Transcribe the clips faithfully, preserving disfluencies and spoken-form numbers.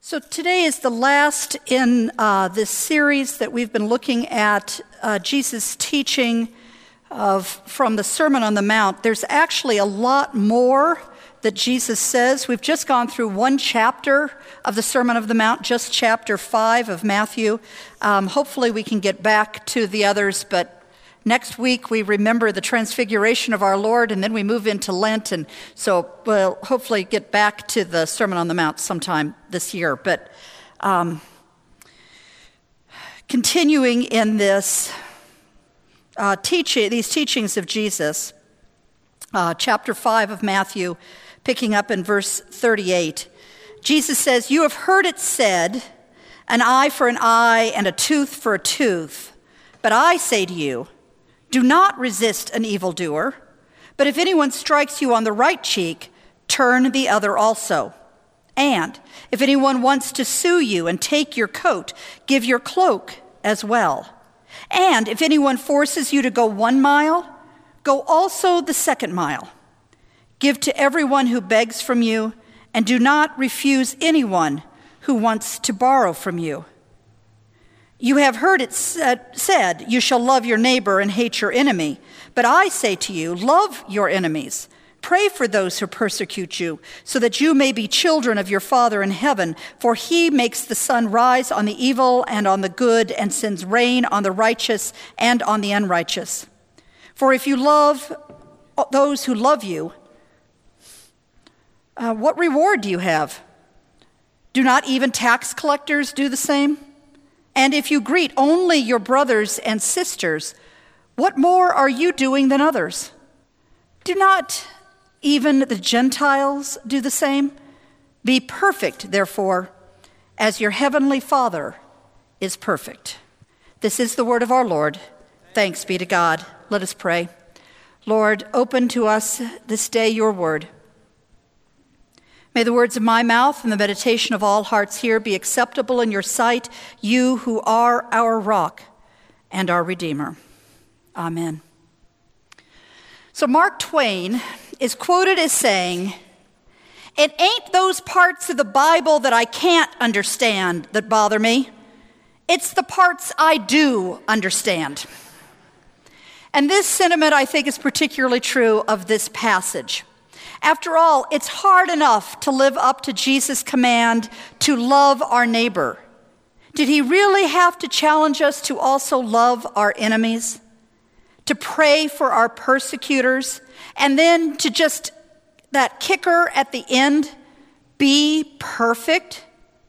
So today is the last in uh, this series that we've been looking at uh, Jesus' teaching of from the Sermon on the Mount. There's actually a lot more that Jesus says. We've just gone through one chapter of the Sermon on the Mount, just chapter five of Matthew. Um, hopefully we can get back to the others, but next week we remember the transfiguration of our Lord, and then we move into Lent, and so we'll hopefully get back to the Sermon on the Mount sometime this year. But um, continuing in this uh, teaching, these teachings of Jesus, uh, chapter five of Matthew, picking up in verse thirty-eight, Jesus says, "You have heard it said, an eye for an eye and a tooth for a tooth. But I say to you, do not resist an evildoer, but if anyone strikes you on the right cheek, turn the other also. And if anyone wants to sue you and take your coat, give your cloak as well. And if anyone forces you to go one mile, go also the second mile. Give to everyone who begs from you, and do not refuse anyone who wants to borrow from you. You have heard it said, you shall love your neighbor and hate your enemy. But I say to you, love your enemies. Pray for those who persecute you, so that you may be children of your Father in heaven. For he makes the sun rise on the evil and on the good, and sends rain on the righteous and on the unrighteous. For if you love those who love you, uh, what reward do you have? Do not even tax collectors do the same? And if you greet only your brothers and sisters, what more are you doing than others? Do not even the Gentiles do the same? Be perfect, therefore, as your heavenly Father is perfect." This is the word of our Lord. Thanks be to God. Let us pray. Lord, open to us this day your word. May the words of my mouth and the meditation of all hearts here be acceptable in your sight, you who are our rock and our Redeemer. Amen. So Mark Twain is quoted as saying, "It ain't those parts of the Bible that I can't understand that bother me. It's the parts I do understand." And this sentiment, I think, is particularly true of this passage. After all, it's hard enough to live up to Jesus' command to love our neighbor. Did he really have to challenge us to also love our enemies, to pray for our persecutors, and then to just, that kicker at the end, be perfect?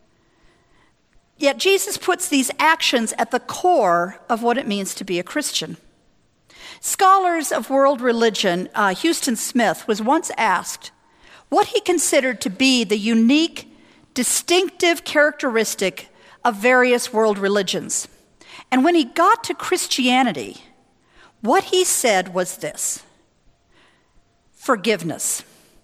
Yet Jesus puts these actions at the core of what it means to be a Christian. Scholars of world religion, uh, Houston Smith, was once asked what he considered to be the unique, distinctive characteristic of various world religions. And when he got to Christianity, what he said was this: forgiveness.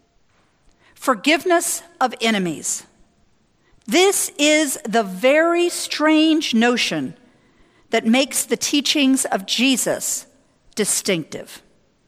Forgiveness of enemies. This is the very strange notion that makes the teachings of Jesus distinctive.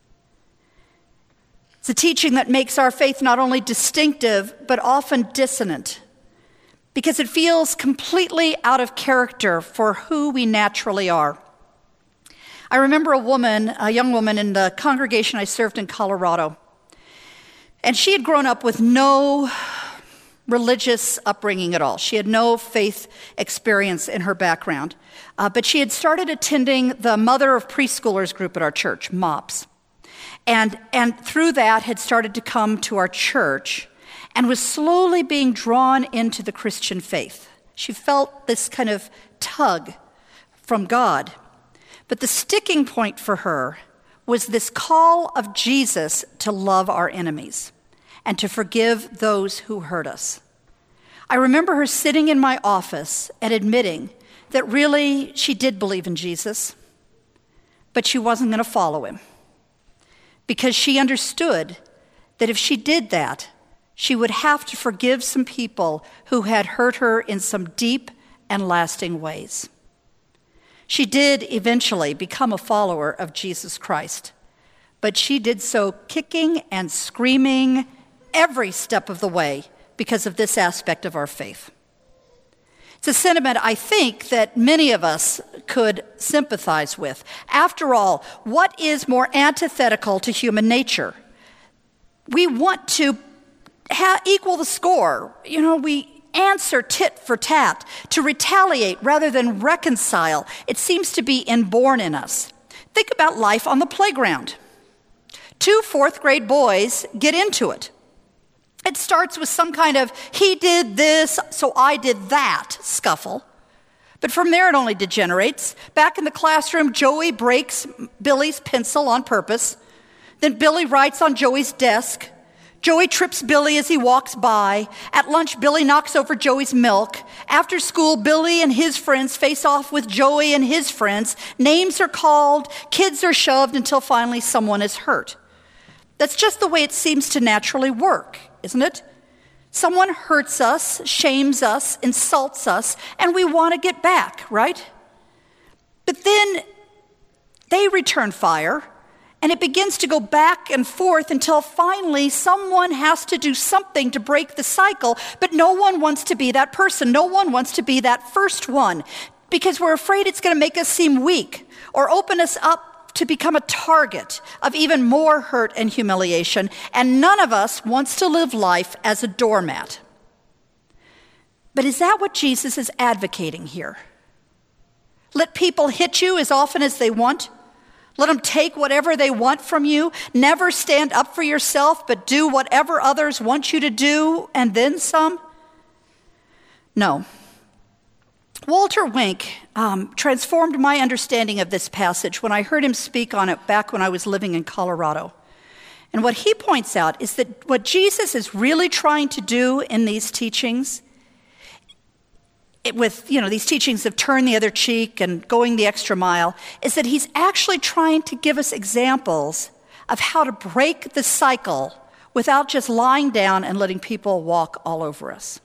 It's a teaching that makes our faith not only distinctive, but often dissonant, because it feels completely out of character for who we naturally are. I remember a woman, a young woman in the congregation I served in Colorado, and she had grown up with no religious upbringing at all. She had no faith experience in her background. Uh, but she had started attending the Mother of Preschoolers group at our church, MOPS. And, and through that had started to come to our church and was slowly being drawn into the Christian faith. She felt this kind of tug from God. But the sticking point for her was this call of Jesus to love our enemies and to forgive those who hurt us. I remember her sitting in my office and admitting that really she did believe in Jesus, but she wasn't going to follow him, because she understood that if she did that, she would have to forgive some people who had hurt her in some deep and lasting ways. She did eventually become a follower of Jesus Christ, but she did so kicking and screaming every step of the way because of this aspect of our faith. It's a sentiment I think that many of us could sympathize with. After all, what is more antithetical to human nature? We want to ha- equal the score. You know, we answer tit for tat, to retaliate rather than reconcile. It seems to be inborn in us. Think about life on the playground. Two fourth grade boys get into it. It starts with some kind of he did this, so I did that scuffle. But from there it only degenerates. Back in the classroom, Joey breaks Billy's pencil on purpose. Then Billy writes on Joey's desk. Joey trips Billy as he walks by. At lunch, Billy knocks over Joey's milk. After school, Billy and his friends face off with Joey and his friends. Names are called, kids are shoved until finally someone is hurt. That's just the way it seems to naturally work, isn't it? Someone hurts us, shames us, insults us, and we want to get back, right? But then they return fire, and it begins to go back and forth until finally someone has to do something to break the cycle, but no one wants to be that person. No one wants to be that first one because we're afraid it's going to make us seem weak or open us up to become a target of even more hurt and humiliation, and none of us wants to live life as a doormat. But is that what Jesus is advocating here? Let people hit you as often as they want. Let them take whatever they want from you. Never stand up for yourself, but do whatever others want you to do, and then some? No. Walter Wink um, transformed my understanding of this passage when I heard him speak on it back when I was living in Colorado. And what he points out is that what Jesus is really trying to do in these teachings, it, with you know these teachings of turn the other cheek and going the extra mile, is that he's actually trying to give us examples of how to break the cycle without just lying down and letting people walk all over us.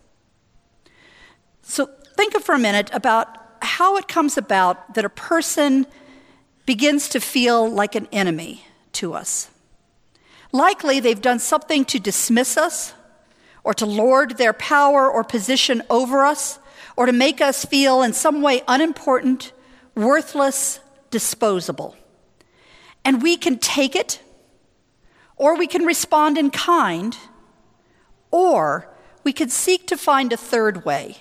So think for a minute about how it comes about that a person begins to feel like an enemy to us. Likely they've done something to dismiss us, or to lord their power or position over us, or to make us feel in some way unimportant, worthless, disposable. And we can take it, or we can respond in kind, or we could seek to find a third way.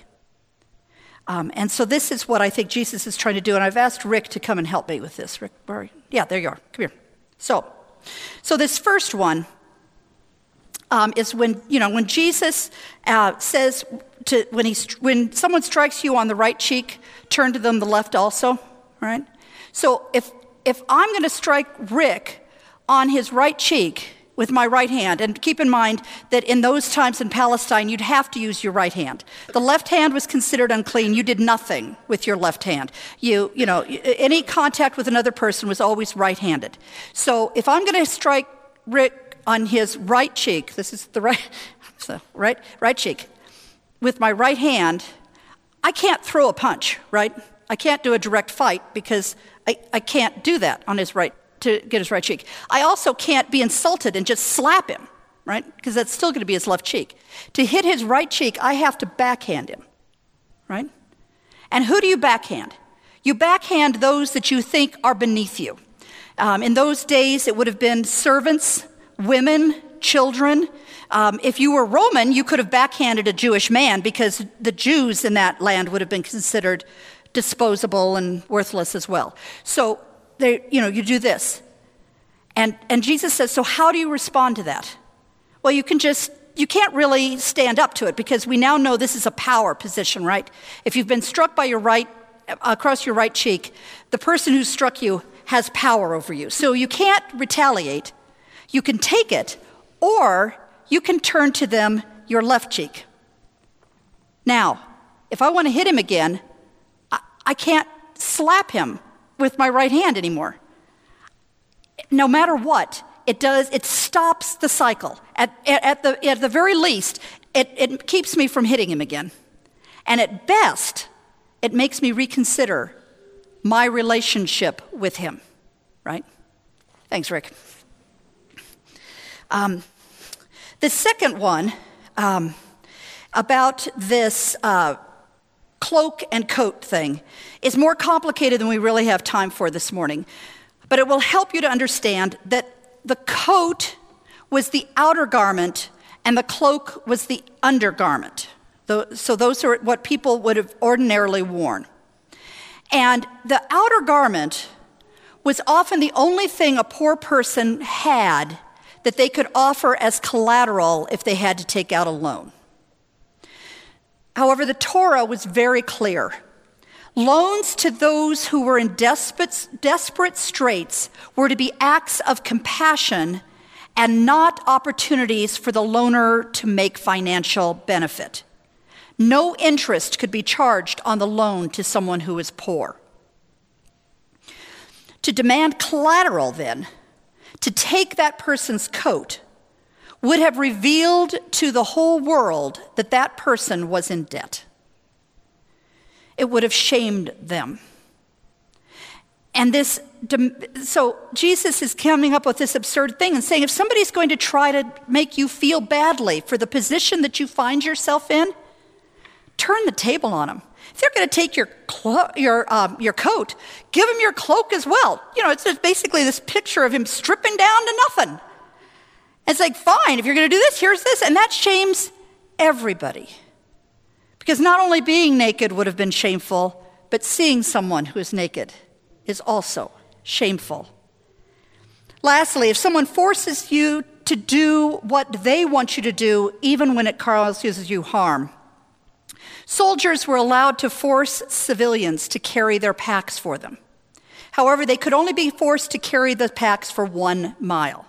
Um, and so this is what I think Jesus is trying to do, and I've asked Rick to come and help me with this. Rick, where are you? Yeah, there you are. Come here. So, so this first one um, is when you know when Jesus uh, says to when he when someone strikes you on the right cheek, turn to them the left also. Right. So if if I'm going to strike Rick on his right cheek with my right hand, and keep in mind that in those times in Palestine, you'd have to use your right hand. The left hand was considered unclean. You did nothing with your left hand. You, you know, any contact with another person was always right-handed. So if I'm going to strike Rick on his right cheek, this is the right, so right, right cheek, with my right hand, I can't throw a punch, right? I can't do a direct fight because I, I can't do that on his right to get his right cheek. I also can't be insulted and just slap him, right? Because that's still going to be his left cheek. To hit his right cheek, I have to backhand him, right? And who do you backhand? You backhand those that you think are beneath you. Um, in those days, it would have been servants, women, children. Um, if you were Roman, you could have backhanded a Jewish man because the Jews in that land would have been considered disposable and worthless as well. So They, you know, you do this. And and Jesus says, so how do you respond to that? Well, you can just, you can't really stand up to it because we now know this is a power position, right? If you've been struck by your right, across your right cheek, the person who struck you has power over you. So you can't retaliate. You can take it, or you can turn to them your left cheek. Now, if I want to hit him again, I, I can't slap him with my right hand anymore. No matter what, it does, it stops the cycle. At, at, at, the, at the very least, it, it keeps me from hitting him again. And at best, it makes me reconsider my relationship with him, right? Thanks, Rick. Um, the second one um, about this uh, cloak and coat thing is more complicated than we really have time for this morning. But it will help you to understand that the coat was the outer garment and the cloak was the undergarment. So those are what people would have ordinarily worn. And the outer garment was often the only thing a poor person had that they could offer as collateral if they had to take out a loan. However, the Torah was very clear. Loans to those who were in desperate, desperate straits were to be acts of compassion and not opportunities for the loaner to make financial benefit. No interest could be charged on the loan to someone who is poor. To demand collateral, then, to take that person's coat, would have revealed to the whole world that that person was in debt. It would have shamed them. And this, so Jesus is coming up with this absurd thing and saying, if somebody's going to try to make you feel badly for the position that you find yourself in, turn the table on them. If they're going to take your clo- your um, your coat, give him your cloak as well. You know, it's just basically this picture of him stripping down to nothing. It's like, fine, if you're going to do this, here's this. And that shames everybody. Because not only being naked would have been shameful, but seeing someone who is naked is also shameful. Lastly, if someone forces you to do what they want you to do, even when it causes you harm, soldiers were allowed to force civilians to carry their packs for them. However, they could only be forced to carry the packs for one mile.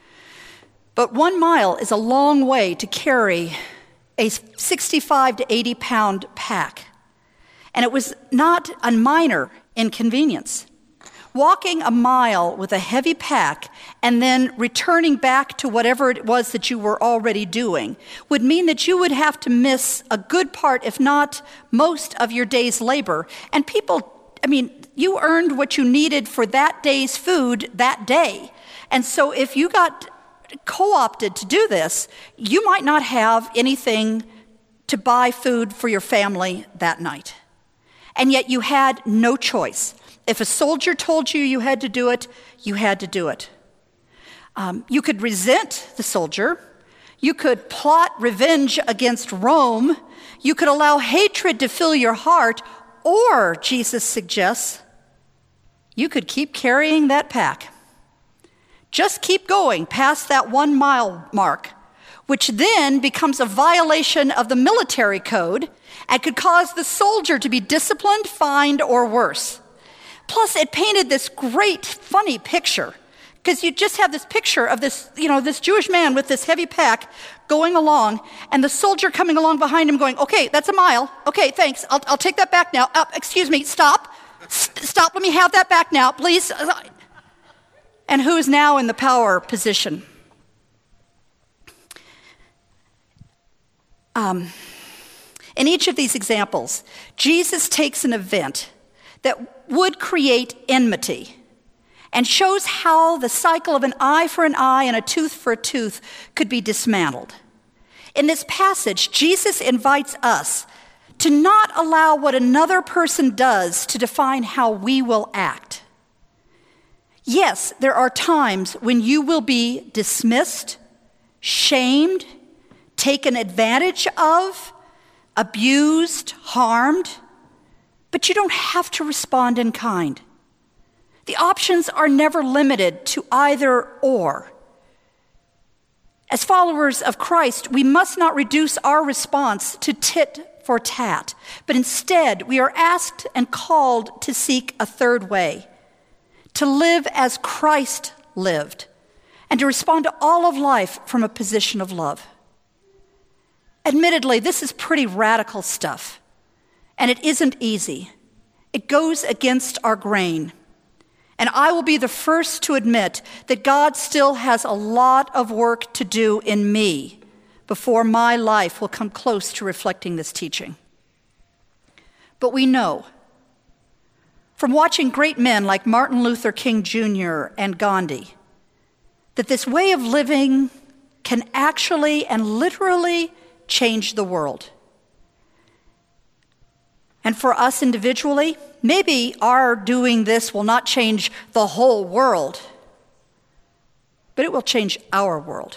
But one mile is a long way to carry a sixty-five to eighty pound pack. And it was not a minor inconvenience. Walking a mile with a heavy pack and then returning back to whatever it was that you were already doing would mean that you would have to miss a good part, if not most, of your day's labor. And people, I mean, you earned what you needed for that day's food that day. And so if you got co-opted to do this, you might not have anything to buy food for your family that night. And yet you had no choice. If a soldier told you you had to do it, you had to do it. Um, you could resent the soldier. You could plot revenge against Rome. You could allow hatred to fill your heart. Or, Jesus suggests, you could keep carrying that pack. Just keep going past that one mile mark, which then becomes a violation of the military code and could cause the soldier to be disciplined, fined, or worse. Plus, it painted this great, funny picture, because you just have this picture of this, you know, this Jewish man with this heavy pack going along, and the soldier coming along behind him going, okay, that's a mile. Okay, thanks. I'll, I'll take that back now. Uh, excuse me, stop. S- stop, let me have that back now, please. And who is now in the power position? Um, in each of these examples, Jesus takes an event that would create enmity and shows how the cycle of an eye for an eye and a tooth for a tooth could be dismantled. In this passage, Jesus invites us to not allow what another person does to define how we will act. Yes, there are times when you will be dismissed, shamed, taken advantage of, abused, harmed, but you don't have to respond in kind. The options are never limited to either or. As followers of Christ, we must not reduce our response to tit for tat, but instead we are asked and called to seek a third way, to live as Christ lived, and to respond to all of life from a position of love. Admittedly, this is pretty radical stuff, and it isn't easy. It goes against our grain. And I will be the first to admit that God still has a lot of work to do in me before my life will come close to reflecting this teaching. But we know, from watching great men like Martin Luther King Junior and Gandhi, that this way of living can actually and literally change the world. And for us individually, maybe our doing this will not change the whole world, but it will change our world.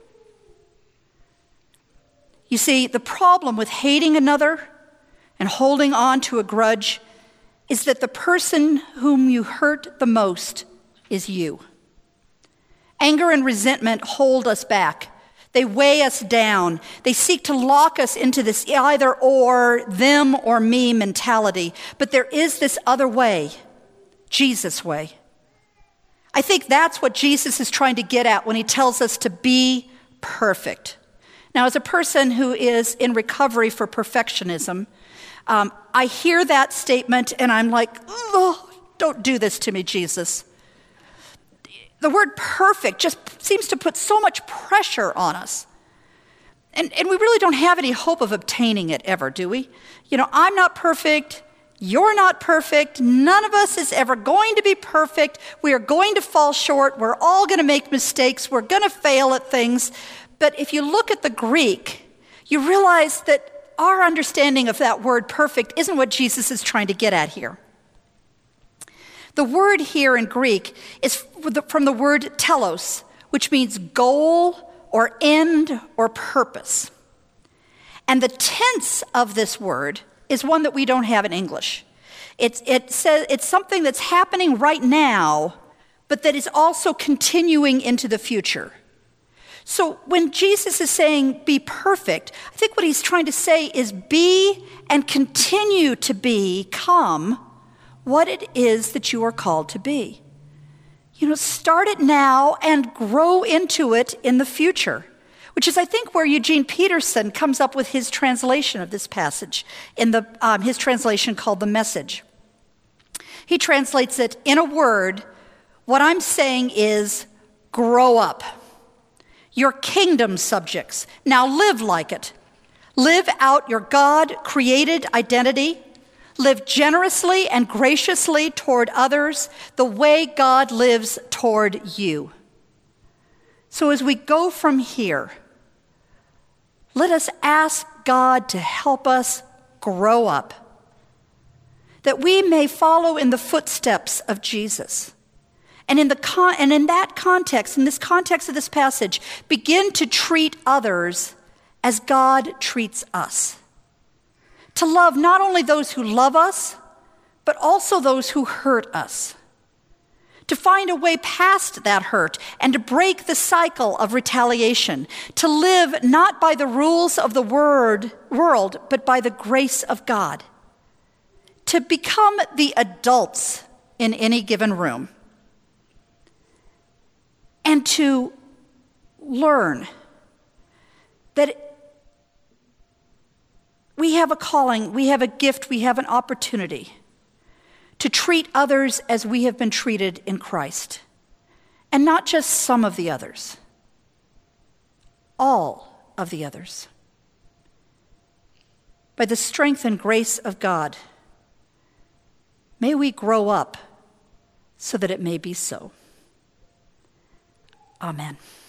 You see, the problem with hating another and holding on to a grudge is that the person whom you hurt the most is you. Anger and resentment hold us back. They weigh us down. They seek to lock us into this either or, them or me mentality. But there is this other way, Jesus' way. I think that's what Jesus is trying to get at when he tells us to be perfect. Now, as a person who is in recovery for perfectionism, um, I hear that statement and I'm like, oh, don't do this to me, Jesus. The word perfect just seems to put so much pressure on us. And, and we really don't have any hope of obtaining it ever, do we? You know, I'm not perfect. You're not perfect. None of us is ever going to be perfect. We are going to fall short. We're all going to make mistakes. We're going to fail at things. But if you look at the Greek, you realize that our understanding of that word perfect isn't what Jesus is trying to get at here. The word here in Greek is from the word telos, which means goal or end or purpose. And the tense of this word is one that we don't have in English. It's, it says, it's something that's happening right now, but that is also continuing into the future. So when Jesus is saying be perfect, I think what he's trying to say is be and continue to become what it is that you are called to be. You know, start it now and grow into it in the future, which is, I think, where Eugene Peterson comes up with his translation of this passage, in the um, his translation called The Message. He translates it in a word. What I'm saying is grow up. Your kingdom subjects, now live like it. Live out your God-created identity. Live generously and graciously toward others the way God lives toward you. So as we go from here, let us ask God to help us grow up, that we may follow in the footsteps of Jesus. And in the con- and in that context, in this context of this passage, begin to treat others as God treats us. To love not only those who love us, but also those who hurt us. To find a way past that hurt and to break the cycle of retaliation. To live not by the rules of the word, world, but by the grace of God. To become the adults in any given room. And to learn that we have a calling, we have a gift, we have an opportunity to treat others as we have been treated in Christ. And not just some of the others, all of the others. By the strength and grace of God, may we grow up so that it may be so. Amen.